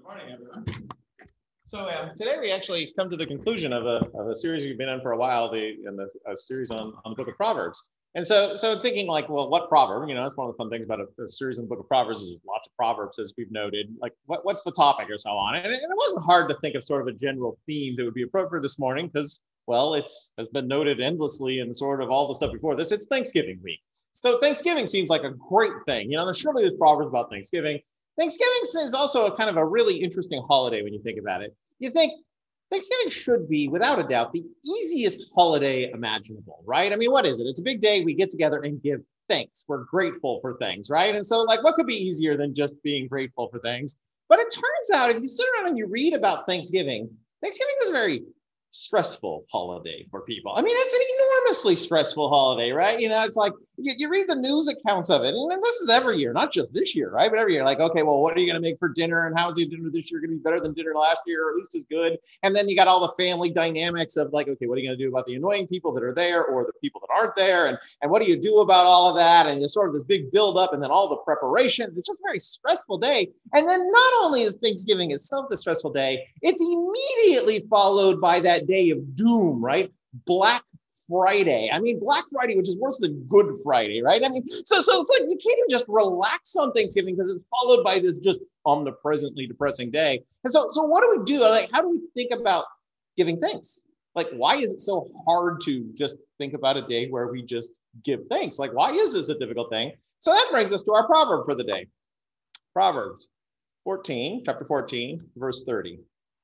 Good morning, everyone. So today we actually come to the conclusion of a series we've been in for a while, a series on the Book of Proverbs. And so thinking like, well, what proverb? You know, that's one of the fun things about a series in the Book of Proverbs is there's lots of proverbs, as we've noted. Like, what's the topic or so on? And it wasn't hard to think of sort of a general theme that would be appropriate this morning because, well, has been noted endlessly in sort of all the stuff before this. It's Thanksgiving week. So Thanksgiving seems like a great thing. You know, there's proverbs about Thanksgiving. Thanksgiving is also a kind of a really interesting holiday when you think about it. You think Thanksgiving should be, without a doubt, the easiest holiday imaginable, right? I mean, what is it? It's a big day. We get together and give thanks. We're grateful for things, right? And so, like, what could be easier than just being grateful for things? But it turns out, if you sit around and you read about Thanksgiving is a very stressful holiday for people. I mean, it's an enormously stressful holiday, right? You know, it's like you read the news accounts of it, and this is every year, not just this year, right? But every year, like, okay, well, what are you going to make for dinner, and how is your dinner this year going to be better than dinner last year, or at least as good? And then you got all the family dynamics of like, okay, what are you going to do about the annoying people that are there, or the people that aren't there, and what do you do about all of that? And there's sort of this big build up, and then all the preparation. It's just a very stressful day. And then not only is Thanksgiving itself the stressful day, it's immediately followed by that day of doom, right? Black Friday. I mean, Black Friday, which is worse than Good Friday, right? I mean, so it's like you can't even just relax on Thanksgiving because it's followed by this just omnipresently depressing day. And so what do we do? Like, how do we think about giving thanks? Like, why is it so hard to just think about a day where we just give thanks? Like, why is this a difficult thing? So that brings us to our proverb for the day. Proverbs chapter 14, verse 30.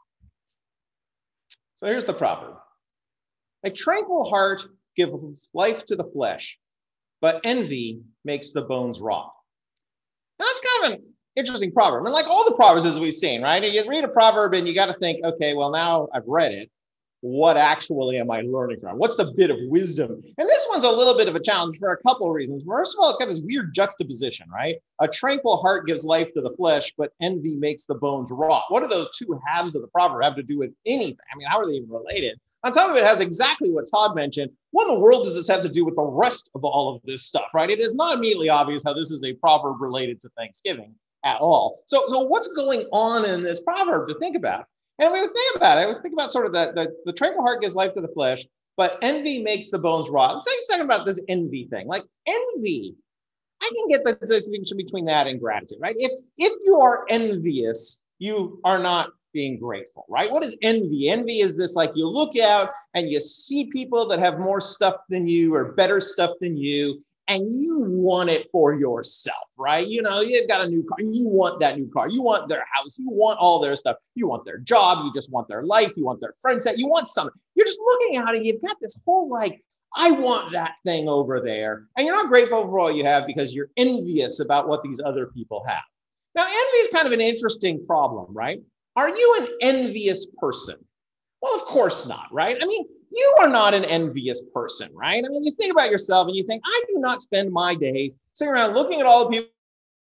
So here's the proverb. A tranquil heart gives life to the flesh, but envy makes the bones rot. Now, that's kind of an interesting proverb. And like all the proverbs, as we've seen, right? You read a proverb and you got to think, okay, well, now I've read it. What actually am I learning from? What's the bit of wisdom? And this one's a little bit of a challenge for a couple of reasons. First of all, it's got this weird juxtaposition, right? A tranquil heart gives life to the flesh, but envy makes the bones rot. What do those two halves of the proverb have to do with anything? I mean, how are they even related? On top of it, has exactly what Todd mentioned. What in the world does this have to do with the rest of all of this stuff, right? It is not immediately obvious how this is a proverb related to Thanksgiving at all. So what's going on in this proverb to think about? And when we think about it, we think about sort of the tranquil heart gives life to the flesh, but envy makes the bones rot. Let's take a second about this envy thing. Like envy, I can get the distinction between that and gratitude, right? If you are envious, you are not being grateful, right? What is envy? Envy is this, like, you look out and you see people that have more stuff than you or better stuff than you, and you want it for yourself, right? You know, you've got a new car, you want that new car, you want their house, you want all their stuff, you want their job, you just want their life, you want their friend set, you want something. You're just looking at it, you've got this whole like, I want that thing over there. And you're not grateful for all you have because you're envious about what these other people have. Now, envy is kind of an interesting problem, right? Are you an envious person? Well, of course not, right? I mean, you are not an envious person, right? I mean, you think about yourself and you think, I do not spend my days sitting around looking at all the people.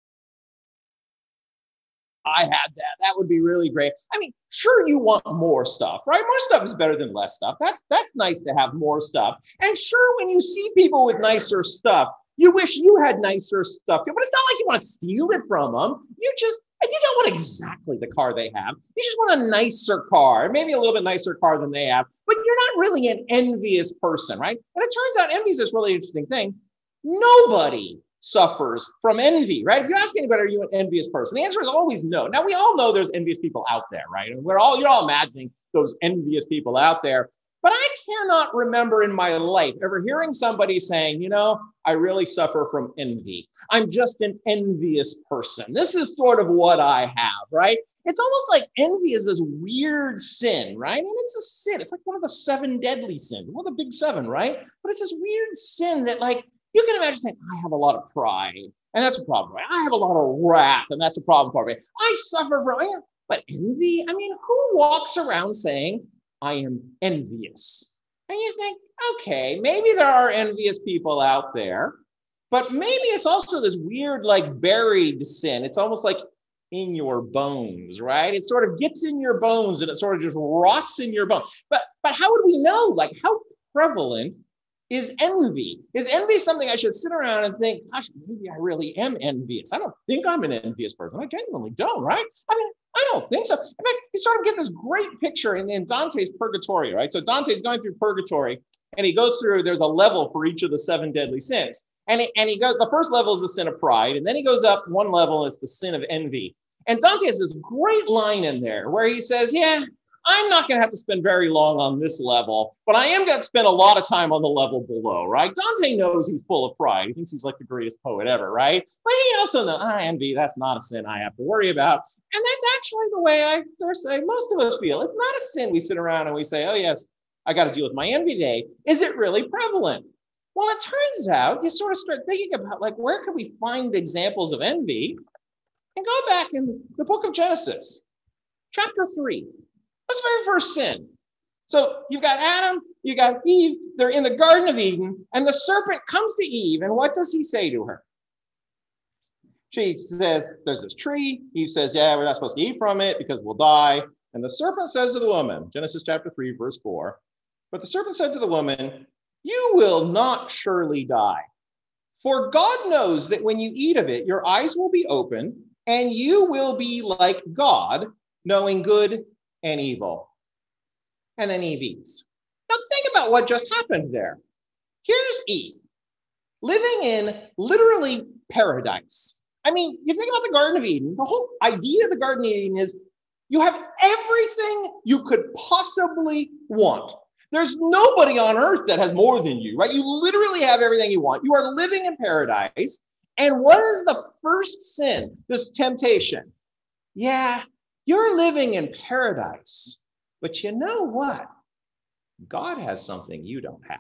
I had that. That would be really great. I mean, sure, you want more stuff, right? More stuff is better than less stuff. That's nice to have more stuff. And sure, when you see people with nicer stuff, you wish you had nicer stuff, but it's not like you want to steal it from them. You don't want exactly the car they have. You just want a nicer car, maybe a little bit nicer car than they have, but you're not really an envious person, right? And it turns out envy is this really interesting thing. Nobody suffers from envy, right? If you ask anybody, are you an envious person? The answer is always no. Now, we all know there's envious people out there, right? And you're all imagining those envious people out there. But I cannot remember in my life ever hearing somebody saying, you know, I really suffer from envy. I'm just an envious person. This is sort of what I have, right? It's almost like envy is this weird sin, right? And it's a sin. It's like one of the 7 deadly sins, one of the big 7, right? But it's this weird sin that, like, you can imagine saying, I have a lot of pride, and that's a problem, right? I have a lot of wrath, and that's a problem for me. I suffer from, but envy? I mean, who walks around saying, I am envious? And you think, okay, maybe there are envious people out there, but maybe it's also this weird, like, buried sin. It's almost like in your bones, right? It sort of gets in your bones and it sort of just rots in your bones. But how would we know? Like, how prevalent is envy? Is envy something I should sit around and think, gosh, maybe I really am envious? I don't think I'm an envious person. I genuinely don't, right? I mean, I don't don't think so. In fact, you sort of get this great picture in Dante's Purgatory, right? So Dante's going through Purgatory, and he goes through, there's a level for each of the 7 deadly sins. And he goes, the first level is the sin of pride, and then he goes up one level, is the sin of envy. And Dante has this great line in there where he says, yeah, I'm not going to have to spend very long on this level, but I am going to spend a lot of time on the level below, right? Dante knows he's full of pride. He thinks he's like the greatest poet ever, right? But he also knows, envy, that's not a sin I have to worry about. And that's actually the way I dare say most of us feel. It's not a sin we sit around and we say, oh, yes, I got to deal with my envy today. Is it really prevalent? Well, it turns out you sort of start thinking about, like, where can we find examples of envy? And go back in the book of Genesis, chapter 3. That's the very first sin. So you've got Adam, you got Eve, they're in the Garden of Eden, and the serpent comes to Eve, and what does he say to her? She says, there's this tree. Eve says, yeah, we're not supposed to eat from it because we'll die. And the serpent says to the woman, Genesis chapter 3, verse 4, but the serpent said to the woman, you will not surely die. For God knows that when you eat of it, your eyes will be opened, and you will be like God, knowing good and evil. And then Eve eats. Now think about what just happened there. Here's Eve, living in literally paradise. I mean, you think about the Garden of Eden, the whole idea of the Garden of Eden is you have everything you could possibly want. There's nobody on earth that has more than you, right? You literally have everything you want. You are living in paradise. And what is the first sin, this temptation? Yeah, you're living in paradise, but you know what? God has something you don't have.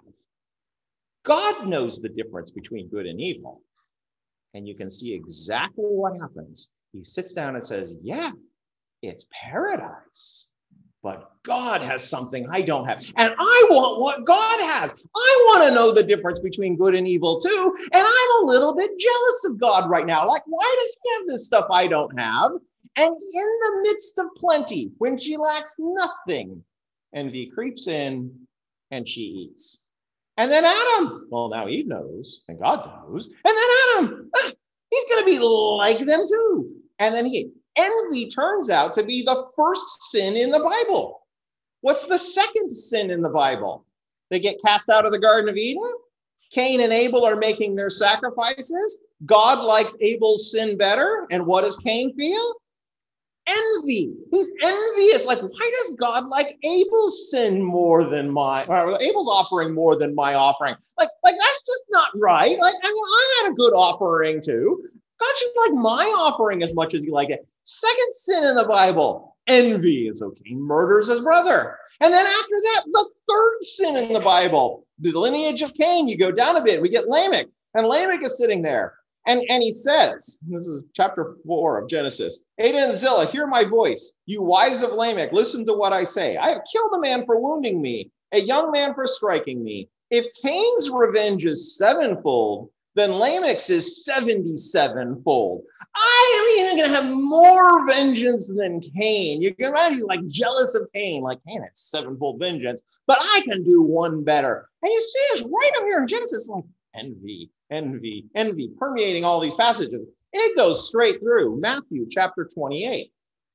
God knows the difference between good and evil. And you can see exactly what happens. He sits down and says, yeah, it's paradise, but God has something I don't have. And I want what God has. I want to know the difference between good and evil too. And I'm a little bit jealous of God right now. Like, why does he have this stuff I don't have? And in the midst of plenty, when she lacks nothing, envy creeps in and she eats. And then Adam, well, now Eve knows and God knows. And then Adam, he's going to be like them too. And then envy turns out to be the first sin in the Bible. What's the second sin in the Bible? They get cast out of the Garden of Eden. Cain and Abel are making their sacrifices. God likes Abel's sin better. And what does Cain feel? Envy. He's envious. Like, why does God like Abel's sin more than Abel's offering more than my offering? Like that's just not right. Like, I mean, I had a good offering too. God should like my offering as much as you like it. Second sin in the Bible, envy. And so Cain murders his brother. And then after that, the third sin in the Bible, the lineage of Cain, you go down a bit, we get Lamech. And Lamech is sitting there. And he says, this is chapter 4 of Genesis, Ada and Zillah, hear my voice. You wives of Lamech, listen to what I say. I have killed a man for wounding me, a young man for striking me. If Cain's revenge is sevenfold, then Lamech's is 77-fold. I am even going to have more vengeance than Cain. You can imagine he's like jealous of Cain. Like, Cain has sevenfold vengeance, but I can do one better. And you see this right up here in Genesis, like envy, envy, envy, permeating all these passages. It goes straight through Matthew chapter 28.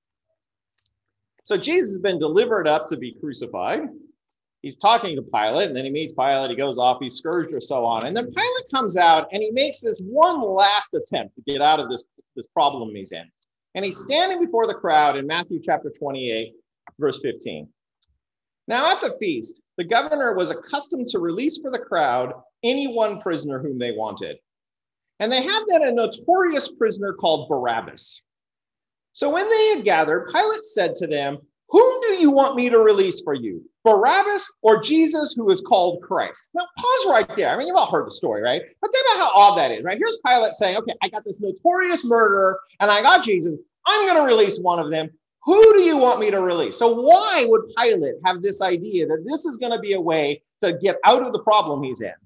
So Jesus has been delivered up to be crucified. He's talking to Pilate, and then he meets Pilate. He goes off, he's scourged or so on. And then Pilate comes out, and he makes this one last attempt to get out of this problem he's in. And he's standing before the crowd in Matthew chapter 28, verse 15. Now at the feast, the governor was accustomed to release for the crowd any one prisoner whom they wanted. And they had then a notorious prisoner called Barabbas. So when they had gathered, Pilate said to them, whom do you want me to release for you? Barabbas or Jesus, who is called Christ? Now, pause right there. I mean, you've all heard the story, right? But think about how odd that is, right? Here's Pilate saying, okay, I got this notorious murderer and I got Jesus. I'm going to release one of them. Who do you want me to release? So why would Pilate have this idea that this is going to be a way to get out of the problem he's in?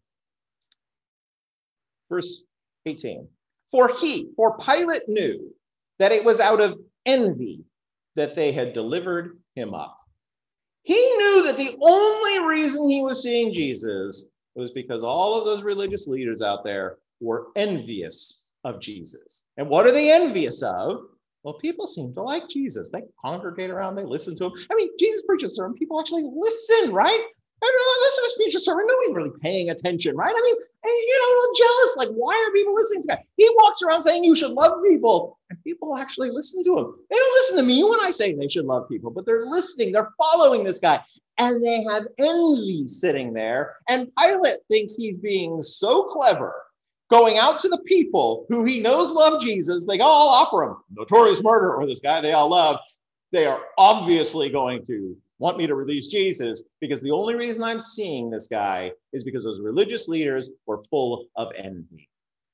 Verse 18. For Pilate knew that it was out of envy that they had delivered him up. He knew that the only reason he was seeing Jesus was because all of those religious leaders out there were envious of Jesus. And what are they envious of? Well, people seem to like Jesus. They congregate around, they listen to him. I mean, Jesus preaches a sermon, people actually listen, right? And listen to this preacher sermon, nobody's really paying attention, right? I mean, I'm jealous. Like, why are people listening to this guy? He walks around saying you should love people, and people actually listen to him. They don't listen to me when I say they should love people, but they're listening, they're following this guy. And they have envy sitting there. And Pilate thinks he's being so clever, going out to the people who he knows love Jesus. They go, I'll offer him. Notorious murderer, or this guy they all love. They are obviously going to want me to release Jesus, because the only reason I'm seeing this guy is because those religious leaders were full of envy.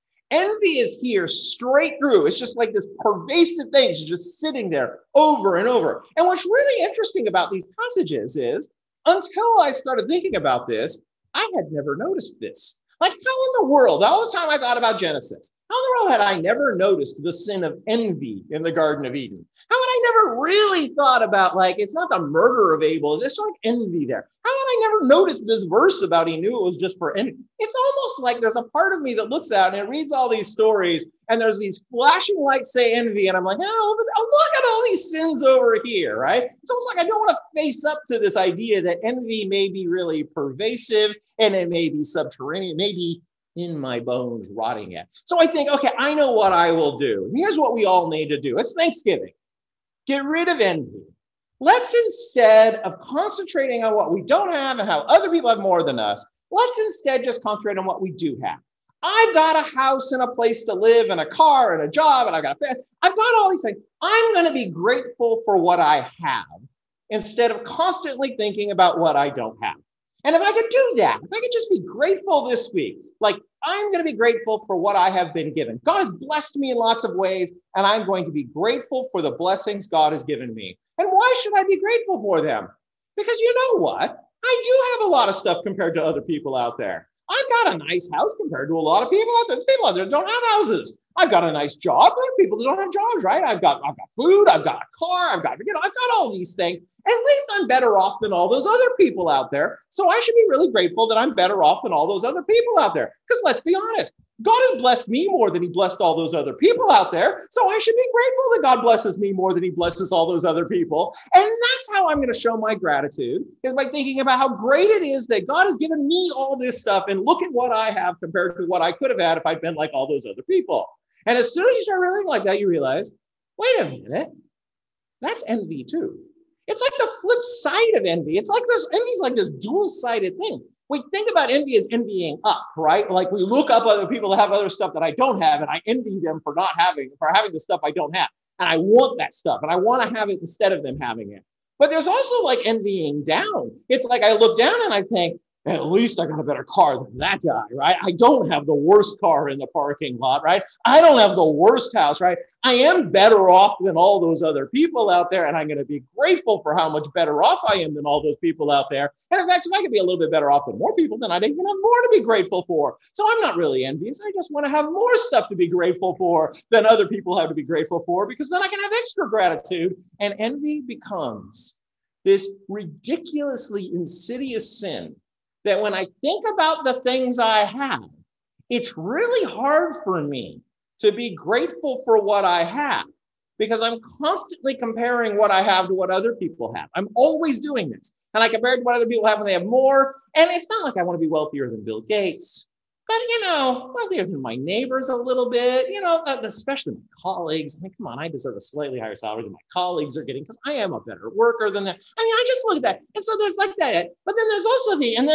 Envy is here straight through. It's just like this pervasive thing. It's just sitting there over and over. And what's really interesting about these passages is, until I started thinking about this, I had never noticed this. Like, how in the world, all the time I thought about Genesis, how in the world had I never noticed the sin of envy in the Garden of Eden? How had I never really thought about, like, it's not the murder of Abel, it's like envy there. How had I never noticed this verse about he knew it was just for envy? It's almost like there's a part of me that looks out and it reads all these stories, and there's these flashing lights say envy, and I'm like, oh, look at all these sins over here, right? It's almost like I don't want to face up to this idea that envy may be really pervasive, and it may be subterranean, maybe in my bones rotting yet. So I think, okay, I know what I will do. And here's what we all need to do. It's Thanksgiving. Get rid of envy. Let's, instead of concentrating on what we don't have and how other people have more than us, let's instead just concentrate on what we do have. I've got a house and a place to live and a car and a job, and I've got all these things. I'm going to be grateful for what I have instead of constantly thinking about what I don't have. And if I could do that, if I could just be grateful this week, like, I'm going to be grateful for what I have been given. God has blessed me in lots of ways, and I'm going to be grateful for the blessings God has given me. And why should I be grateful for them? Because you know what? I do have a lot of stuff compared to other people out there. I've got a nice house compared to a lot of people out there. People out there don't have houses. I've got a nice job. There are people that don't have jobs, right? I've got food. I've got a car. I've got all these things. At least I'm better off than all those other people out there. So I should be really grateful that I'm better off than all those other people out there. Because let's be honest, God has blessed me more than he blessed all those other people out there. So I should be grateful that God blesses me more than he blesses all those other people. And that's how I'm going to show my gratitude, is by thinking about how great it is that God has given me all this stuff, and look at what I have compared to what I could have had if I'd been like all those other people. And as soon as you start really like that, you realize, wait a minute, that's envy too. It's like the flip side of envy. It's like this, envy's like this dual-sided thing. We think about envy as envying up, right? Like, we look up other people that have other stuff that I don't have, and I envy them for having the stuff I don't have. And I want that stuff, and I want to have it instead of them having it. But there's also like envying down. It's like I look down and I think, at least I got a better car than that guy, right? I don't have the worst car in the parking lot, right? I don't have the worst house, right? I am better off than all those other people out there, and I'm going to be grateful for how much better off I am than all those people out there. And in fact, if I could be a little bit better off than more people, then I'd even have more to be grateful for. So I'm not really envious. I just want to have more stuff to be grateful for than other people have to be grateful for, because then I can have extra gratitude. And envy becomes this ridiculously insidious sin that when I think about the things I have, it's really hard for me to be grateful for what I have, because I'm constantly comparing what I have to what other people have. I'm always doing this. And I compare it to what other people have when they have more. And it's not like I want to be wealthier than Bill Gates, but, wealthier than my neighbors a little bit, especially my colleagues. I mean, come on, I deserve a slightly higher salary than my colleagues are getting because I am a better worker than them. I mean, I just look at that. And so there's like that. But then there's also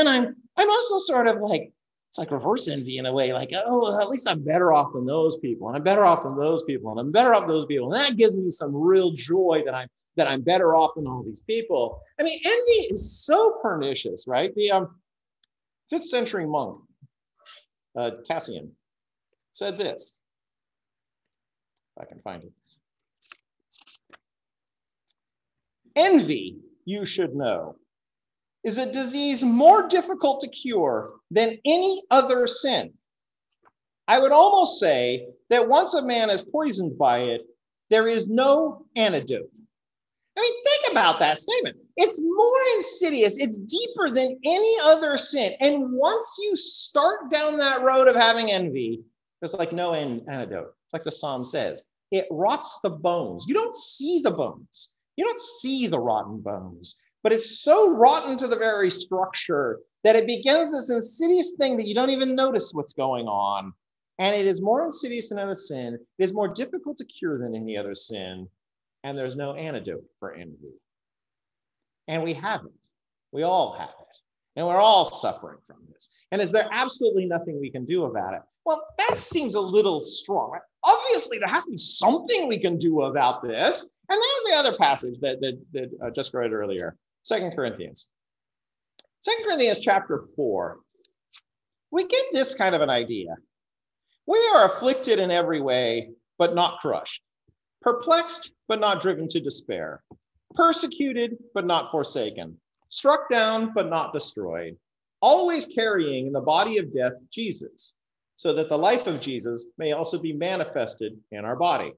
I'm also sort of like, it's like reverse envy in a way, like, oh, at least I'm better off than those people, and I'm better off than those people, and I'm better off than those people. And that gives me some real joy that I'm better off than all these people. I mean, envy is so pernicious, right? The 5th century monk, Cassian, said this, if I can find it. Envy, you should know, is a disease more difficult to cure than any other sin. I would almost say that once a man is poisoned by it, there is no antidote. I mean, think about that statement. It's more insidious. It's deeper than any other sin. And once you start down that road of having envy, there's like no antidote. It's like the Psalm says, it rots the bones. You don't see the bones. You don't see the rotten bones, but it's so rotten to the very structure that it begins this insidious thing that you don't even notice what's going on. And it is more insidious than other sin. It is more difficult to cure than any other sin. And there's no antidote for envy. And we have it. We all have it. And we're all suffering from this. And is there absolutely nothing we can do about it? Well, that seems a little strong, right? Obviously, there has to be something we can do about this. And there's the other passage that just read earlier, 2 Corinthians. 2 Corinthians chapter 4. We get this kind of an idea. We are afflicted in every way, but not crushed. Perplexed, but not driven to despair. Persecuted, but not forsaken. Struck down, but not destroyed. Always carrying in the body of death Jesus, so that the life of Jesus may also be manifested in our body.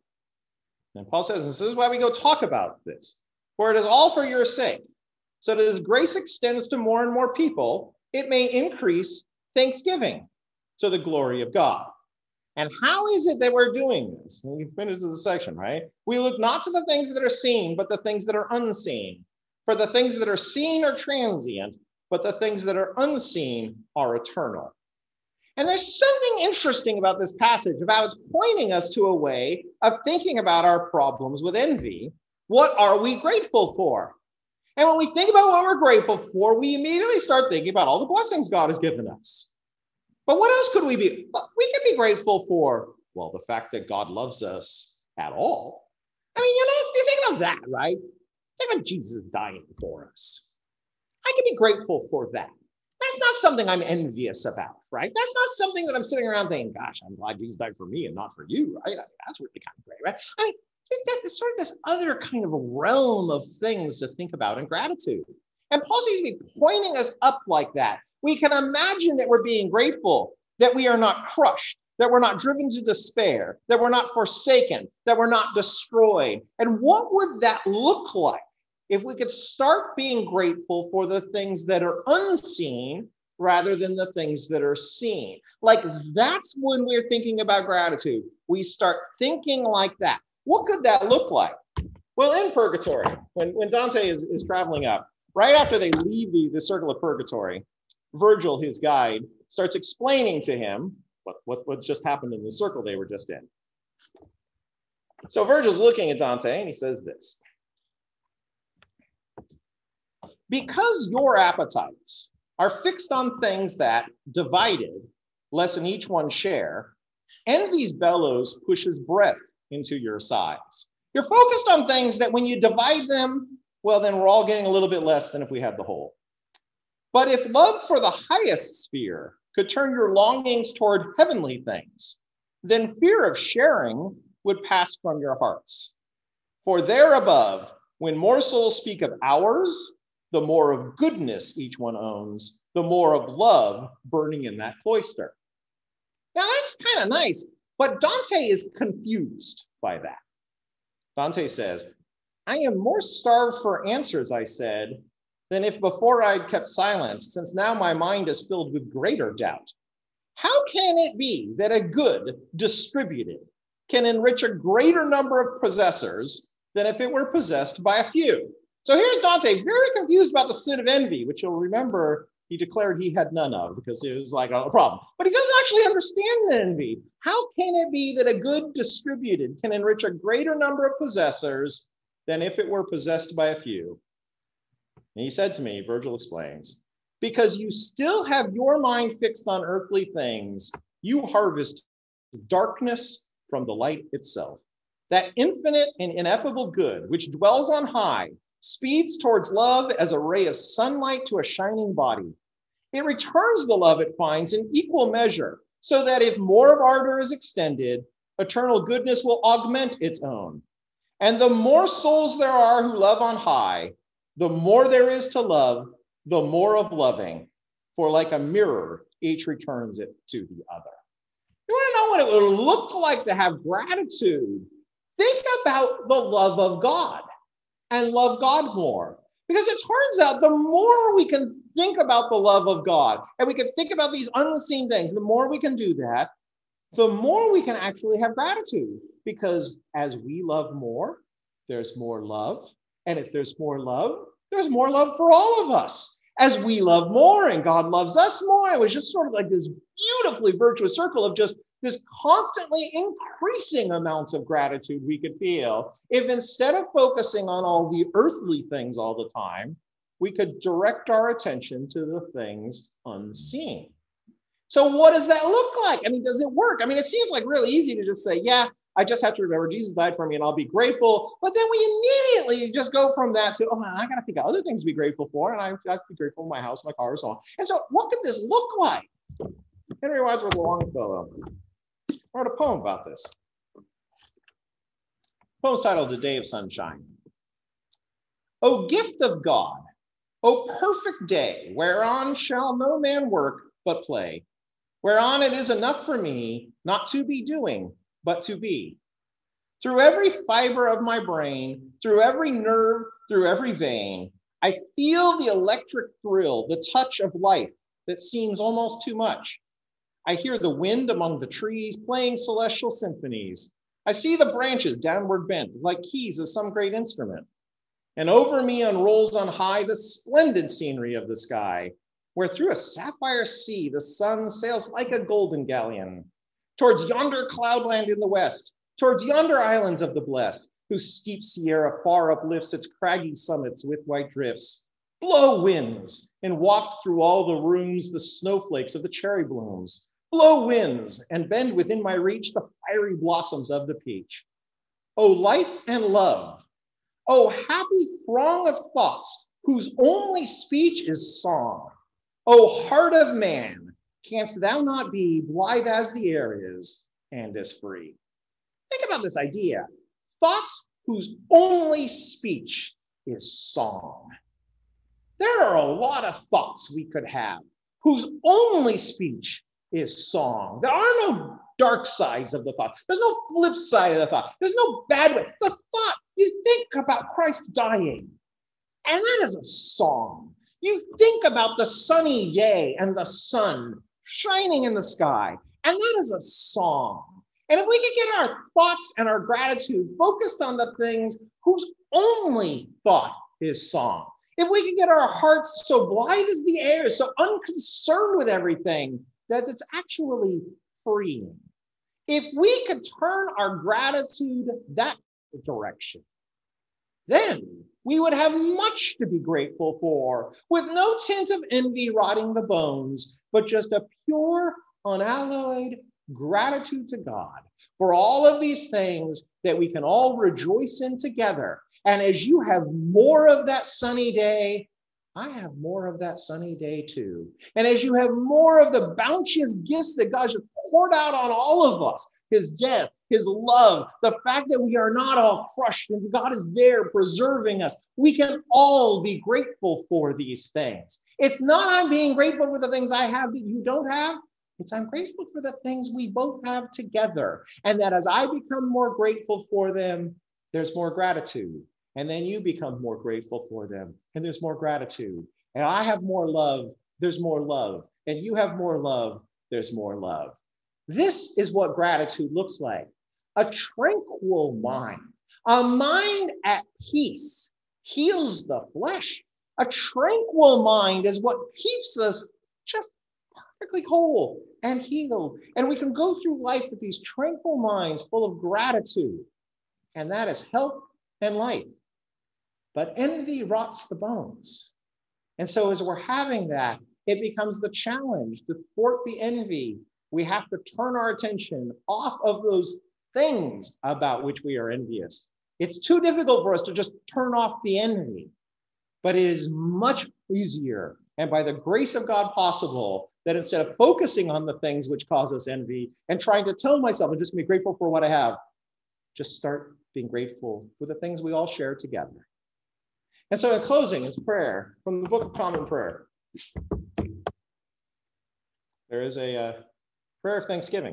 And Paul says, this is why we go talk about this. For it is all for your sake, so that as grace extends to more and more people, it may increase thanksgiving to the glory of God. And how is it that we're doing this? And we finish the section, right? We look not to the things that are seen, but the things that are unseen. For the things that are seen are transient, but the things that are unseen are eternal. And there's something interesting about this passage, about it's pointing us to a way of thinking about our problems with envy. What are we grateful for? And when we think about what we're grateful for, we immediately start thinking about all the blessings God has given us. But what else could we be? We could be grateful for, well, the fact that God loves us at all. I mean, if you think about that, right? Think about Jesus dying for us. I can be grateful for that. That's not something I'm envious about, right? That's not something that I'm sitting around thinking, gosh, I'm glad Jesus died for me and not for you, right? I mean, that's really kind of great, right? I mean, it's sort of this other kind of realm of things to think about in gratitude. And Paul seems to be pointing us up like that. We can imagine that we're being grateful, that we are not crushed, that we're not driven to despair, that we're not forsaken, that we're not destroyed. And what would that look like if we could start being grateful for the things that are unseen rather than the things that are seen? Like, that's when we're thinking about gratitude. We start thinking like that. What could that look like? Well, in purgatory, when Dante is traveling up, right after they leave the circle of purgatory, Virgil, his guide, starts explaining to him what just happened in the circle they were just in. So Virgil's looking at Dante and he says this: because your appetites are fixed on things that, divided, lessen each one share, envy's bellows pushes breath into your sides. You're focused on things that when you divide them, well, then we're all getting a little bit less than if we had the whole. But if love for the highest sphere could turn your longings toward heavenly things, then fear of sharing would pass from your hearts. For there above, when more souls speak of ours, the more of goodness each one owns, the more of love burning in that cloister. Now that's kind of nice, but Dante is confused by that. Dante says, I am more starved for answers, I said, than if before I'd kept silent, since now my mind is filled with greater doubt. How can it be that a good distributed can enrich a greater number of possessors than if it were possessed by a few? So here's Dante, very confused about the sin of envy, which you'll remember he declared he had none of because it was like a problem. But he doesn't actually understand envy. How can it be that a good distributed can enrich a greater number of possessors than if it were possessed by a few? And he said to me, Virgil explains, because you still have your mind fixed on earthly things, you harvest darkness from the light itself. That infinite and ineffable good, which dwells on high, speeds towards love as a ray of sunlight to a shining body. It returns the love it finds in equal measure, so that if more of ardor is extended, eternal goodness will augment its own. And the more souls there are who love on high, the more there is to love, the more of loving. For like a mirror, each returns it to the other. You want to know what it would look like to have gratitude? Think about the love of God and love God more. Because it turns out the more we can think about the love of God and we can think about these unseen things, the more we can do that, the more we can actually have gratitude. Because as we love more, there's more love. And if there's more love for all of us. As we love more and God loves us more, it was just sort of like this beautifully virtuous circle of just this constantly increasing amounts of gratitude we could feel if instead of focusing on all the earthly things all the time, we could direct our attention to the things unseen. So what does that look like? I mean, does it work? I mean, it seems like really easy to just say, yeah, I just have to remember Jesus died for me and I'll be grateful. But then we immediately just go from that to, oh, I got to think of other things to be grateful for. And I have to be grateful for my house, my car, and so on. And so what could this look like? Henry Wadsworth Longfellow wrote a poem about this. The poem's titled A Day of Sunshine. O gift of God, O perfect day, whereon shall no man work but play, whereon it is enough for me not to be doing, but to be. Through every fiber of my brain, through every nerve, through every vein, I feel the electric thrill, the touch of life that seems almost too much. I hear the wind among the trees playing celestial symphonies. I see the branches downward bent like keys of some great instrument. And over me unrolls on high the splendid scenery of the sky, where through a sapphire sea the sun sails like a golden galleon, towards yonder cloudland in the west, towards yonder islands of the blessed, whose steep sierra far uplifts its craggy summits with white drifts. Blow winds and waft through all the rooms the snowflakes of the cherry blooms. Blow winds and bend within my reach the fiery blossoms of the peach. O life and love, O happy throng of thoughts whose only speech is song. O heart of man, canst thou not be blithe as the air is and as free? Think about this idea. Thoughts whose only speech is song. There are a lot of thoughts we could have whose only speech is song. There are no dark sides of the thought. There's no flip side of the thought. There's no bad way. The thought, you think about Christ dying, and that is a song. You think about the sunny day and the sun shining in the sky, and that is a song. And if we could get our thoughts and our gratitude focused on the things whose only thought is song, if we could get our hearts so blithe as the air, so unconcerned with everything, that it's actually freeing. If we could turn our gratitude that direction, then we would have much to be grateful for, with no tint of envy rotting the bones, but just a pure, unalloyed gratitude to God for all of these things that we can all rejoice in together. And as you have more of that sunny day, I have more of that sunny day too. And as you have more of the bounteous gifts that God has poured out on all of us, his death, his love, the fact that we are not all crushed and God is there preserving us, we can all be grateful for these things. It's not I'm being grateful for the things I have that you don't have. It's I'm grateful for the things we both have together. And that as I become more grateful for them, there's more gratitude. And then you become more grateful for them, and there's more gratitude. And I have more love, there's more love. And you have more love, there's more love. This is what gratitude looks like. A tranquil mind. A mind at peace heals the flesh. A tranquil mind is what keeps us just perfectly whole and healed. And we can go through life with these tranquil minds full of gratitude. And that is health and life. But envy rots the bones. And so as we're having that, it becomes the challenge to thwart the envy. We have to turn our attention off of those things about which we are envious. It's too difficult for us to just turn off the envy, but it is much easier, and by the grace of God possible, that instead of focusing on the things which cause us envy and trying to tell myself, I'm just gonna be grateful for what I have, just start being grateful for the things we all share together. And so in closing is prayer from the Book of Common Prayer. There is a prayer of thanksgiving.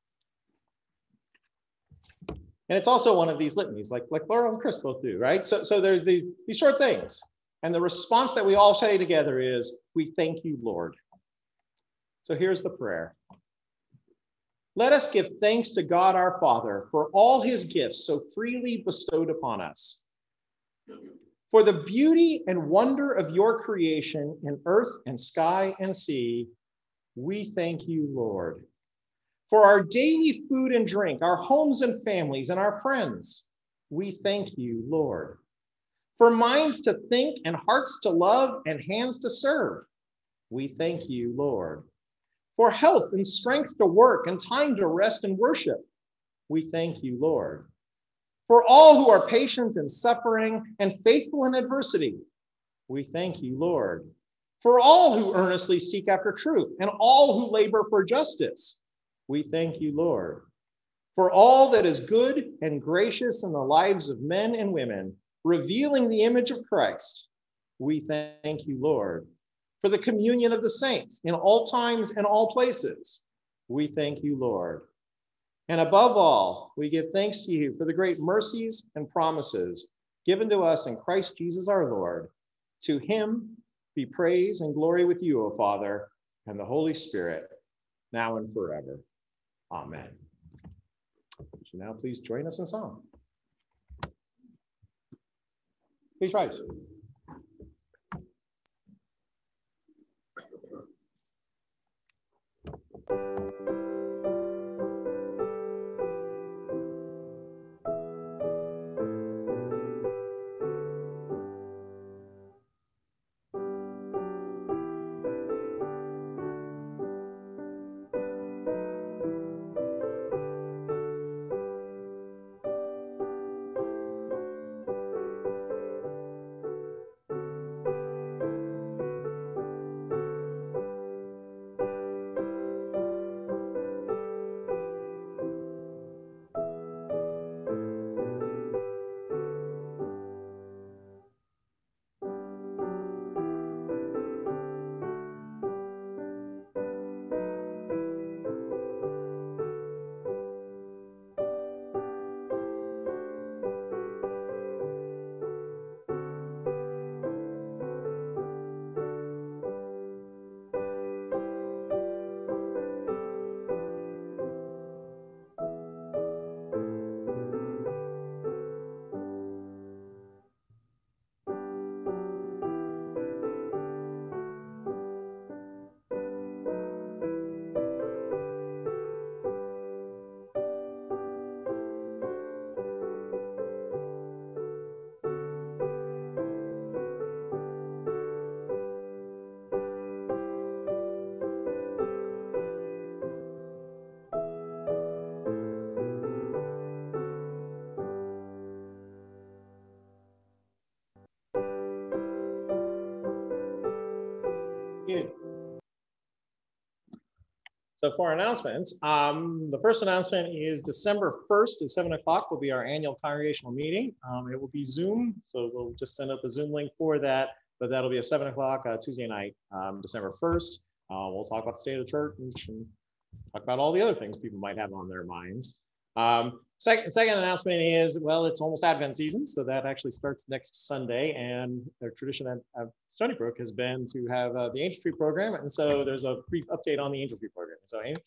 And it's also one of these litanies, like Laura and Chris both do, right? So there's these short things. And the response that we all say together is, we thank you, Lord. So here's the prayer. Let us give thanks to God our Father for all his gifts so freely bestowed upon us. For the beauty and wonder of your creation in earth and sky and sea, we thank you, Lord. For our daily food and drink, our homes and families, and our friends, we thank you, Lord. For minds to think and hearts to love and hands to serve, we thank you, Lord. For health and strength to work and time to rest and worship, we thank you, Lord. For all who are patient in suffering and faithful in adversity, we thank you, Lord. For all who earnestly seek after truth and all who labor for justice, we thank you, Lord. For all that is good and gracious in the lives of men and women, revealing the image of Christ, we thank you, Lord. For the communion of the saints in all times and all places, we thank you, Lord. And above all, we give thanks to you for the great mercies and promises given to us in Christ Jesus our Lord. To him be praise and glory with you, O Father, and the Holy Spirit, now and forever. Amen. Would you now please join us in song? Please rise. So for announcements, the first announcement is December 1st at 7 o'clock will be our annual congregational meeting. It will be Zoom, so we'll just send out the Zoom link for that, but that'll be at 7 o'clock Tuesday night, December 1st. We'll talk about the state of the church and talk about all the other things people might have on their minds. Second announcement is, well, it's almost Advent season, so that actually starts next Sunday, and the tradition at Stony Brook has been to have the Angel Tree program, and so there's a brief update on the Angel Tree program. So, Amy?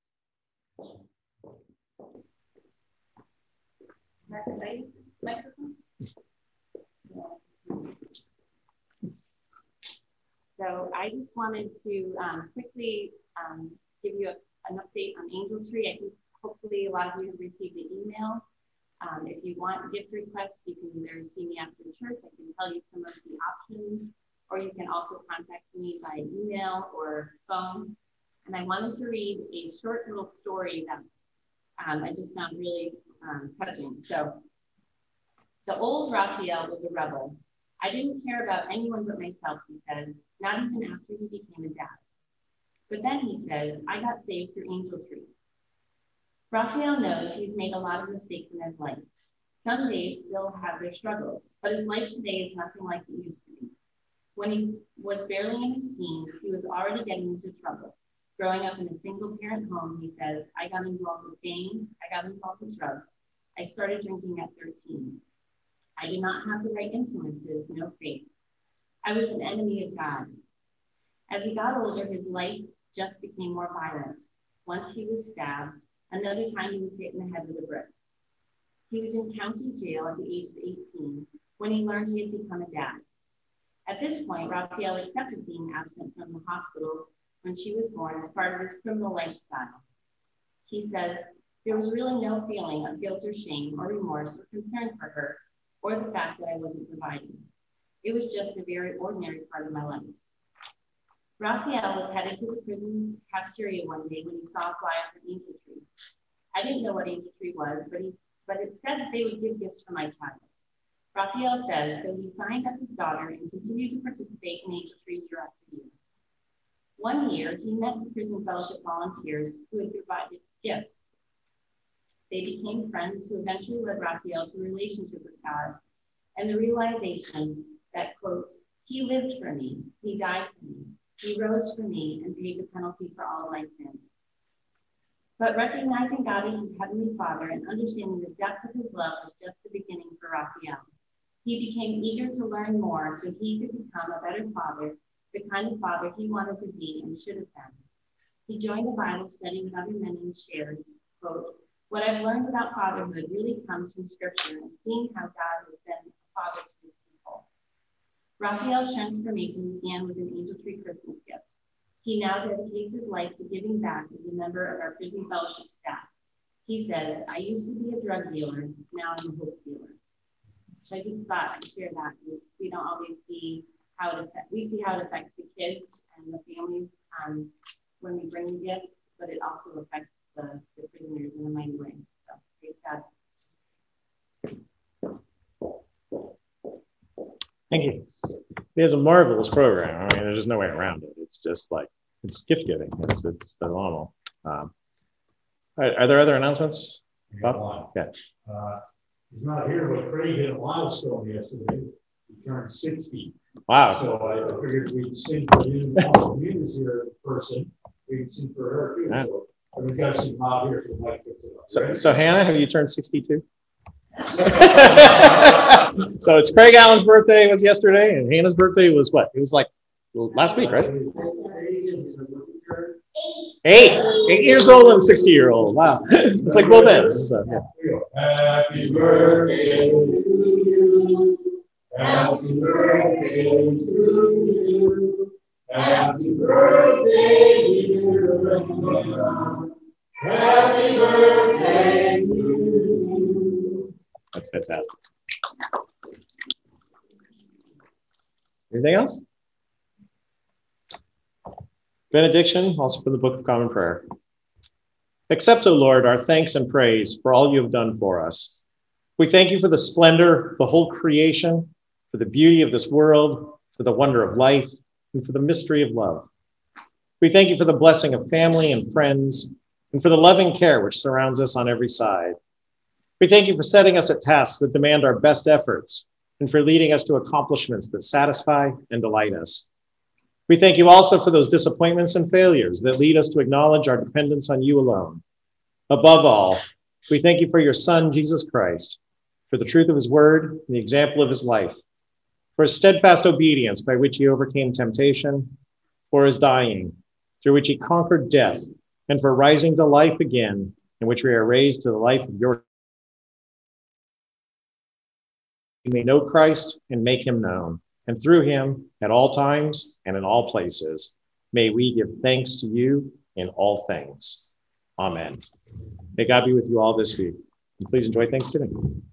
So I just wanted to quickly give you an update on Angel Tree. I think hopefully a lot of you have received the email. If you want gift requests, you can either see me after the church. I can tell you some of the options, or you can also contact me by email or phone. And I wanted to read a short little story that I just found really touching. So, the old Raphael was a rebel. I didn't care about anyone but myself, he says, not even after he became a dad. But then he says, I got saved through Angel Tree. Raphael knows he's made a lot of mistakes in his life. Some days still have their struggles, but his life today is nothing like it used to be. When he was barely in his teens, he was already getting into trouble. Growing up in a single-parent home, he says, I got involved with gangs, I got involved with drugs. I started drinking at 13. I did not have the right influences, no faith. I was an enemy of God. As he got older, his life just became more violent. Once he was stabbed, Another time he was hit in the head with a brick. He was in county jail at the age of 18 when he learned he had become a dad. At this point, Raphael accepted being absent from the hospital when she was born as part of his criminal lifestyle. He says, there was really no feeling of guilt or shame or remorse or concern for her or the fact that I wasn't providing. It was just a very ordinary part of my life. Raphael was headed to the prison cafeteria one day when he saw a flyer for Angel Tree. I didn't know what Angel Tree was, but it said that they would give gifts for my child. Raphael says, so he signed up his daughter and continued to participate in Angel Tree year after year. One year, he met the prison fellowship volunteers who had provided gifts. They became friends who eventually led Raphael to a relationship with God and the realization that, quote, he lived for me, he died for me, he rose for me and paid the penalty for all of my sins. But recognizing God as his heavenly Father and understanding the depth of his love was just the beginning for Raphael. He became eager to learn more so he could become a better father, the kind of father he wanted to be and should have been. He joined a Bible study with other men and shares, quote, what I've learned about fatherhood really comes from scripture and seeing how God has been a father to his people. Raphael's transformation began with an Angel Tree Christmas gift. He now dedicates his life to giving back as a member of our prison fellowship staff. He says, I used to be a drug dealer, now I'm a hope dealer. So I just thought I'd share that because we don't always see how it affects, we see how it affects the kids and the families when we bring the gifts, but it also affects the prisoners in a mighty way. So praise God. Thank you. It is a marvelous program. I mean, there's just no way around it. It's just like, it's gift giving. It's phenomenal. Are there other announcements? Bob? Yeah. He's not here, but Craig hit a milestone yesterday. He turned 60. Wow. So I figured we'd sing for him. Also, Hannah's here in person. We can sing for her too. Yeah. So we've got some Bob here, so Mike picks it up. So Hannah, have you turned 62? So it's Craig Allen's birthday was yesterday, and Hannah's birthday was what? It was like last week, right? 8 years old and 60-year-old. Wow. It's like both ends. So, yeah. Happy birthday to you. Happy birthday to you. Happy birthday, dear Rebecca. Happy birthday to you. That's fantastic. Anything else? Benediction, also for the Book of Common Prayer. Accept, O Lord, our thanks and praise for all you have done for us. We thank you for the splendor of the whole creation, for the beauty of this world, for the wonder of life, and for the mystery of love. We thank you for the blessing of family and friends, and for the loving care which surrounds us on every side. We thank you for setting us at tasks that demand our best efforts, and for leading us to accomplishments that satisfy and delight us. We thank you also for those disappointments and failures that lead us to acknowledge our dependence on you alone. Above all, we thank you for your Son, Jesus Christ, for the truth of his word and the example of his life, for his steadfast obedience by which he overcame temptation, for his dying, through which he conquered death, and for rising to life again, in which we are raised to the life of your. We may know Christ and make him known. And through him, at all times and in all places, may we give thanks to you in all things. Amen. May God be with you all this week. And please enjoy Thanksgiving.